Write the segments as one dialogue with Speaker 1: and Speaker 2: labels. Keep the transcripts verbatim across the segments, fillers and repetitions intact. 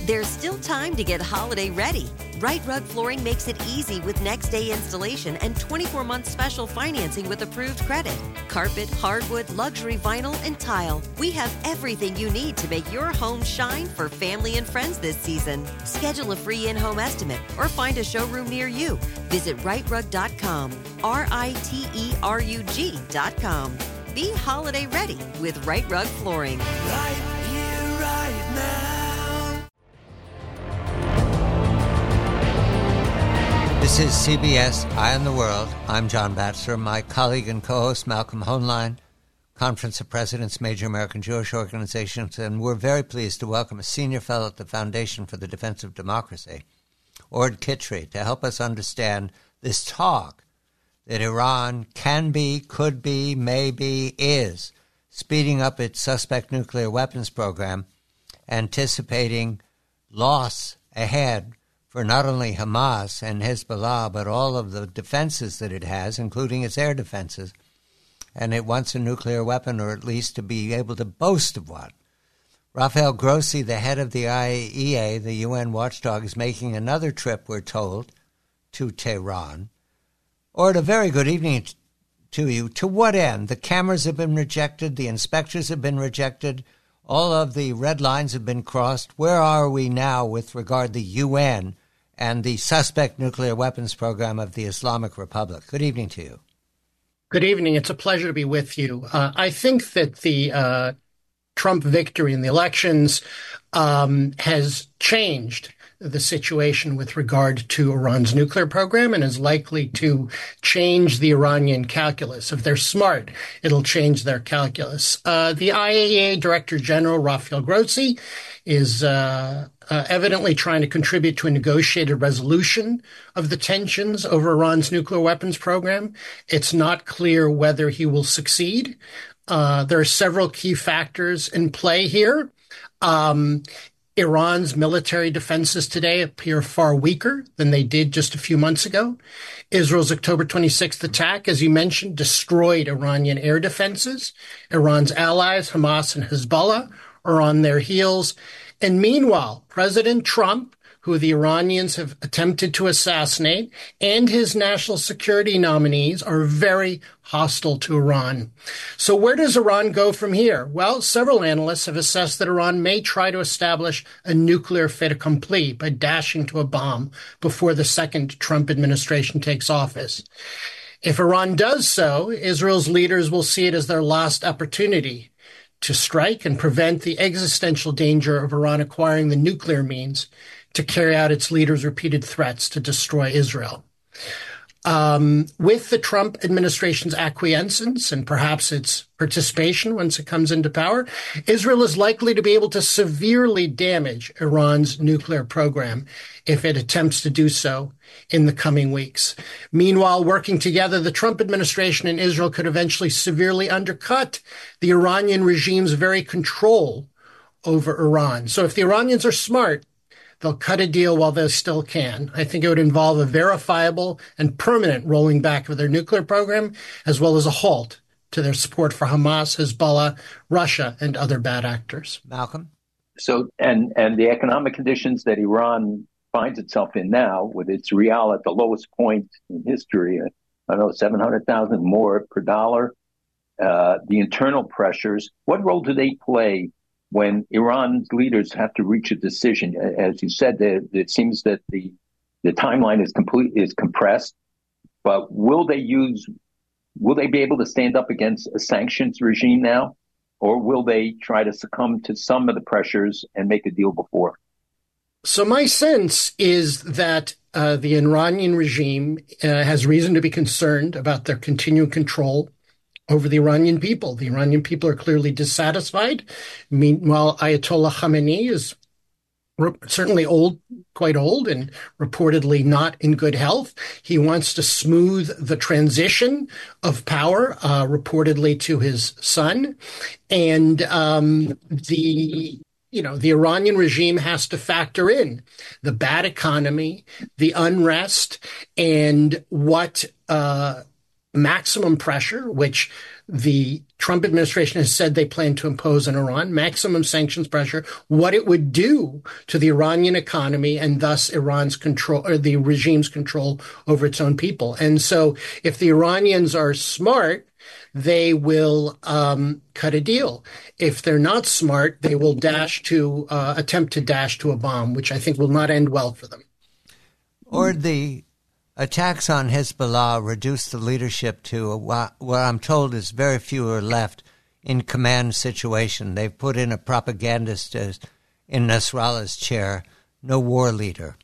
Speaker 1: There's still time to get holiday ready. Right Rug Flooring makes it easy with next day installation and twenty-four month special financing with approved credit. Carpet, hardwood, luxury vinyl, and tile. We have everything you need to make your home shine for family and friends this season. Schedule a free in-home estimate or find a showroom near you. Visit right rug dot com. R I T E R U G dot com. Be holiday ready with Right Rug Flooring.
Speaker 2: Right here, right now.
Speaker 3: This is C B S Eye on the World. I'm John Batchelor. My colleague and co-host Malcolm Hoenlein, Conference of Presidents, major American Jewish organizations, and we're very pleased to welcome a senior fellow at the Foundation for the Defense of Democracy, Ord Kittry, to help us understand this talk that Iran can be, could be, may be, is speeding up its suspect nuclear weapons program, anticipating loss ahead for not only Hamas and Hezbollah, but all of the defenses that it has, including its air defenses. And it wants a nuclear weapon, or at least to be able to boast of one. Rafael Grossi, the head of the I A E A, the U N watchdog, is making another trip, we're told, to Tehran. Or a very good evening t- to you. To what end? The cameras have been rejected. The inspectors have been rejected. All of the red lines have been crossed. Where are we now with regard to the U N and the suspect nuclear weapons program of the Islamic Republic? Good evening to you.
Speaker 4: Good evening. It's a pleasure to be with you. Uh, I think that the uh, Trump victory in the elections um, has changed the situation with regard to Iran's nuclear program and is likely to change the Iranian calculus. If they're smart, it'll change their calculus. Uh, the I A E A Director General, Rafael Grossi, is uh, uh, evidently trying to contribute to a negotiated resolution of the tensions over Iran's nuclear weapons program. It's not clear whether he will succeed. Uh, there are several key factors in play here. Um, Iran's military defenses today appear far weaker than they did just a few months ago. Israel's October twenty-sixth attack, as you mentioned, destroyed Iranian air defenses. Iran's allies, Hamas and Hezbollah, are on their heels. And meanwhile, President Trump, who the Iranians have attempted to assassinate, and his national security nominees are very hostile to Iran. So where does Iran go from here? Well, several analysts have assessed that Iran may try to establish a nuclear fait accompli by dashing to a bomb before the second Trump administration takes office. If Iran does so, Israel's leaders will see it as their last opportunity to strike and prevent the existential danger of Iran acquiring the nuclear means to carry out its leaders' repeated threats to destroy Israel. Um, with the Trump administration's acquiescence and perhaps its participation once it comes into power, Israel is likely to be able to severely damage Iran's nuclear program if it attempts to do so in the coming weeks. Meanwhile, working together, the Trump administration and Israel could eventually severely undercut the Iranian regime's very control over Iran. So if the Iranians are smart, they'll cut a deal while they still can. I think it would involve a verifiable and permanent rolling back of their nuclear program, as well as a halt to their support for Hamas, Hezbollah, Russia, and other bad actors.
Speaker 3: Malcolm?
Speaker 5: So, and, and the economic conditions that Iran finds itself in now, with its rial at the lowest point in history, I don't know, seven hundred thousand more per dollar, uh, the internal pressures, what role do they play when Iran's leaders have to reach a decision? As you said, it seems that the the timeline is complete is compressed. But will they use? Will they be able to stand up against a sanctions regime now, or will they try to succumb to some of the pressures and make a deal before?
Speaker 4: So my sense is that uh, the Iranian regime uh, has reason to be concerned about their continued control over the Iranian people. The Iranian people are clearly dissatisfied. Meanwhile, Ayatollah Khamenei is re- certainly old, quite old, and reportedly not in good health. He wants to smooth the transition of power, uh, reportedly to his son. And um, the You know, the Iranian regime has to factor in the bad economy, the unrest, and what uh maximum pressure, which the Trump administration has said they plan to impose on Iran, maximum sanctions pressure, what it would do to the Iranian economy and thus Iran's control, or the regime's control over its own people. And so if the Iranians are smart, they will um, cut a deal. If they're not smart, they will dash to, uh, attempt to dash to a bomb, which I think will not end well for them.
Speaker 3: Or the attacks on Hezbollah reduced the leadership to a, what I'm told is very few are left in command situation. They've put in a propagandist as, in Nasrallah's chair, no war leader.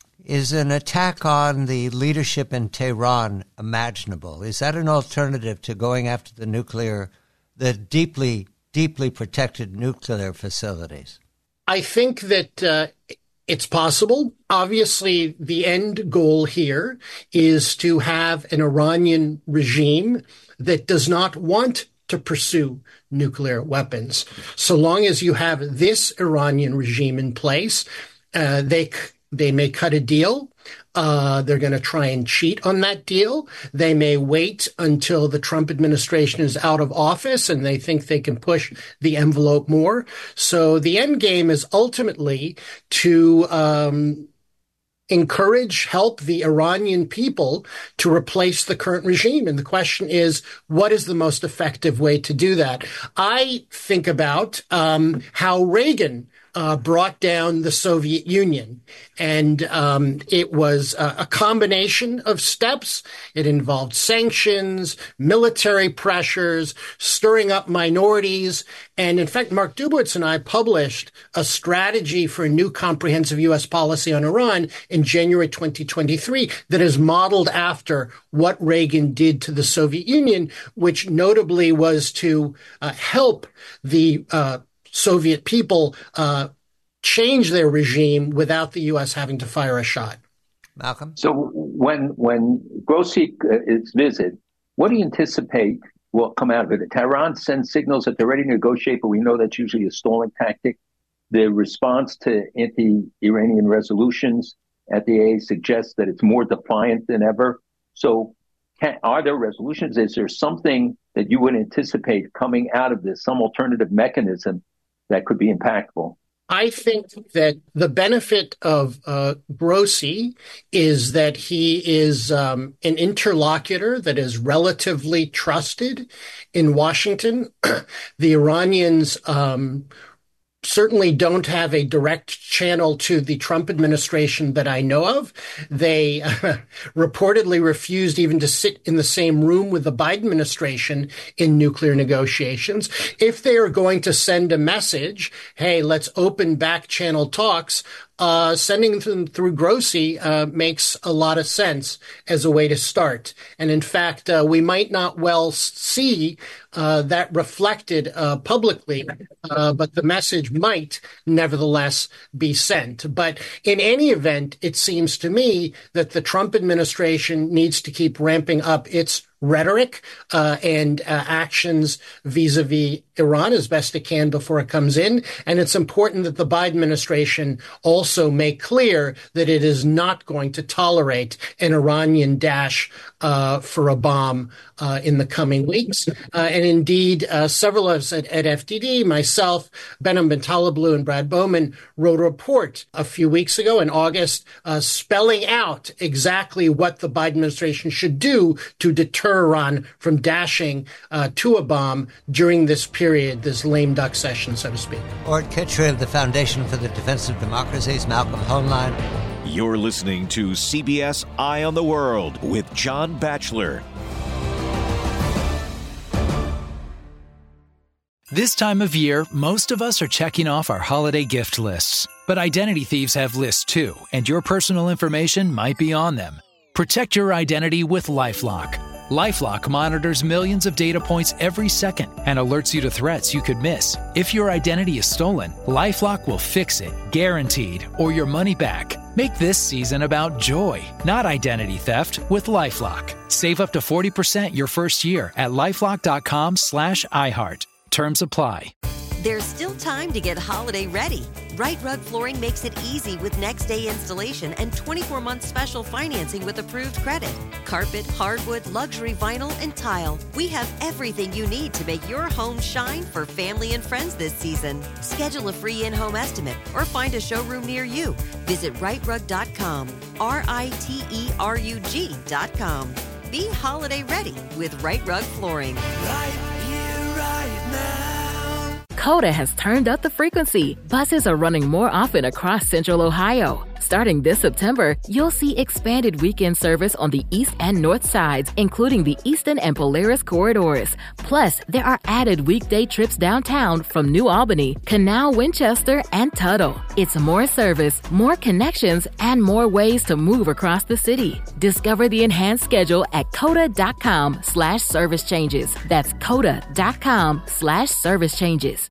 Speaker 3: Is an attack on the leadership in Tehran imaginable? Is that an alternative to going after the nuclear, the deeply, deeply protected nuclear facilities?
Speaker 4: I think that uh, it's possible. Obviously, the end goal here is to have an Iranian regime that does not want to pursue nuclear weapons. So long as you have this Iranian regime in place, uh, they They may cut a deal. Uh, they're going to try and cheat on that deal. They may wait until the Trump administration is out of office and they think they can push the envelope more. So the end game is ultimately to um, encourage, help the Iranian people to replace the current regime. And the question is, what is the most effective way to do that? I think about um, how Reagan Uh, brought down the Soviet Union. And um, it was a, a combination of steps. It involved sanctions, military pressures, stirring up minorities. And in fact, Mark Dubowitz and I published a strategy for a new comprehensive U S policy on Iran in January twenty twenty-three that is modeled after what Reagan did to the Soviet Union, which notably was to uh, help the uh, Soviet people uh, change their regime without the U S having to fire a shot.
Speaker 3: Malcolm?
Speaker 5: So when when Grossi uh, is visit, what do you anticipate will come out of it? Tehran sends signals that they're ready to negotiate, but we know that's usually a stalling tactic. The response to anti-Iranian resolutions at the A A suggests that it's more defiant than ever. So can, are there resolutions? Is there something that you would anticipate coming out of this, some alternative mechanism that could be impactful?
Speaker 4: I think that the benefit of uh, Grossi is that he is um, an interlocutor that is relatively trusted in Washington. The Iranians um, certainly don't have a direct channel to the Trump administration that I know of. They uh, reportedly refused even to sit in the same room with the Biden administration in nuclear negotiations. If they are going to send a message, hey, let's open back channel talks, Uh, sending them through Grossi uh, makes a lot of sense as a way to start. And in fact, uh, we might not well see uh, that reflected uh, publicly, uh, but the message might nevertheless be sent. But in any event, it seems to me that the Trump administration needs to keep ramping up its rhetoric uh, and uh, actions vis-a-vis Iran as best it can before it comes in. And it's important that the Biden administration also make clear that it is not going to tolerate an Iranian dash uh, for a bomb uh, in the coming weeks. Uh, and indeed, uh, several of us at, at F D D, myself, Behnam Bentaleblu, and Brad Bowman wrote a report a few weeks ago in August uh, spelling out exactly what the Biden administration should do to deter Iran from dashing uh, to a bomb during this period, this lame duck session, so to speak.
Speaker 3: Ort Kittredge of the Foundation for the Defense of Democracies, Malcolm Hoenlein.
Speaker 6: You're listening to C B S Eye on the World with John Batchelor.
Speaker 7: This time of year, most of us are checking off our holiday gift lists. But identity thieves have lists too, and your personal information might be on them. Protect your identity with LifeLock. LifeLock monitors millions of data points every second and alerts you to threats you could miss. If your identity is stolen, LifeLock will fix it, guaranteed, or your money back. Make this season about joy, not identity theft, with LifeLock. Save up to forty percent your first year at LifeLock.com slash iHeart. Terms apply.
Speaker 1: There's still time to get holiday ready. Right Rug Flooring makes it easy with next day installation and twenty-four month special financing with approved credit. Carpet, hardwood, luxury vinyl, and tile. We have everything you need to make your home shine for family and friends this season. Schedule a free in-home estimate or find a showroom near you. Visit right rug dot com, R I T E R U G dot com. Be holiday ready with Right Rug Flooring.
Speaker 2: Right here, right now.
Speaker 8: Coda has turned up the frequency. Buses are running more often across Central Ohio. Starting this September, you'll see expanded weekend service on the east and north sides, including the Eastern and Polaris corridors. Plus, there are added weekday trips downtown from New Albany, Canal, Winchester, and Tuttle. It's more service, more connections, and more ways to move across the city. Discover the enhanced schedule at coda.com slash service changes. That's coda.com slash service changes.